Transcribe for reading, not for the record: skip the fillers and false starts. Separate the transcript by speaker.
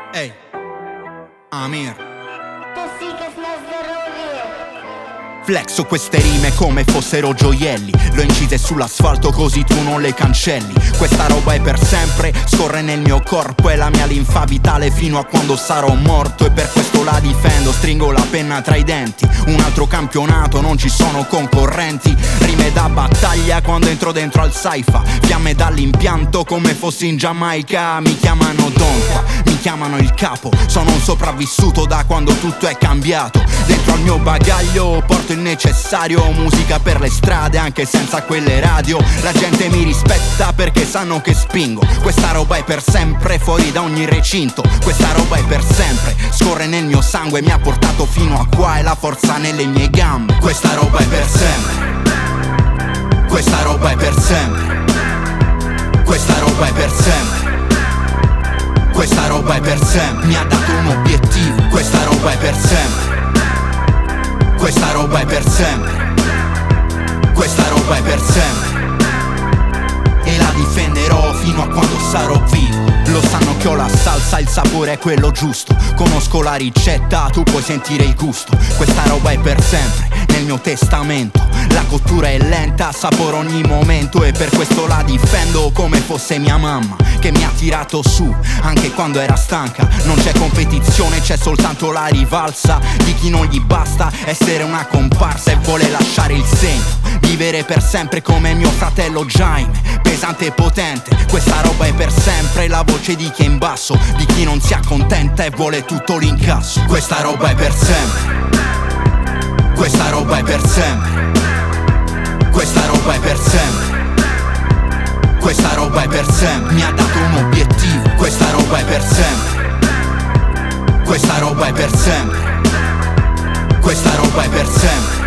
Speaker 1: Эй, Amir. Flexo queste rime come fossero gioielli, l'ho incise sull'asfalto così tu non le cancelli. Questa roba è per sempre, scorre nel mio corpo, è la mia linfa vitale fino a quando sarò morto. E per questo la difendo, stringo la penna tra i denti. Un altro campionato, non ci sono concorrenti. Rime da battaglia quando entro dentro al Saifa. Fiamme dall'impianto come fossi in Giamaica. Mi chiamano Don qua, mi chiamano il capo. Sono un sopravvissuto da quando tutto è cambiato. Dentro al mio bagaglio porto il necessario, musica per le strade anche senza quelle radio. La gente mi rispetta perché sanno che spingo. Questa roba è per sempre, fuori da ogni recinto. Questa roba è per sempre, scorre nel mio sangue, mi ha portato fino a qua e la forza nelle mie gambe. Questa roba è per sempre, questa roba è per sempre, questa roba è per sempre, questa roba è per sempre. Mi ha dato un obiettivo, questa roba è per sempre, questa roba è per sempre, questa roba è per sempre. E la difenderò fino a quando sarò vivo. Lo sanno che ho la salsa, il sapore è quello giusto. Conosco la ricetta, tu puoi sentire il gusto. Questa roba è per sempre, nel mio testamento. La cottura è lenta, saporo ogni momento. E per questo la difendo come fosse mia mamma, che mi ha tirato su anche quando era stanca. Non c'è competizione, c'è soltanto la rivalsa di chi non gli basta essere una comparsa e vuole lasciare il segno. Vivere per sempre come mio fratello Jaime, pesante e potente. Questa roba è per sempre, la voce di chi è in basso, di chi non si accontenta e vuole tutto l'incasso. Questa roba è per sempre, questa roba è per sempre, questa roba è per sempre, questa roba è per sempre. Mi ha dato un obiettivo, questa roba è per sempre, questa roba è per sempre, questa roba è per sempre.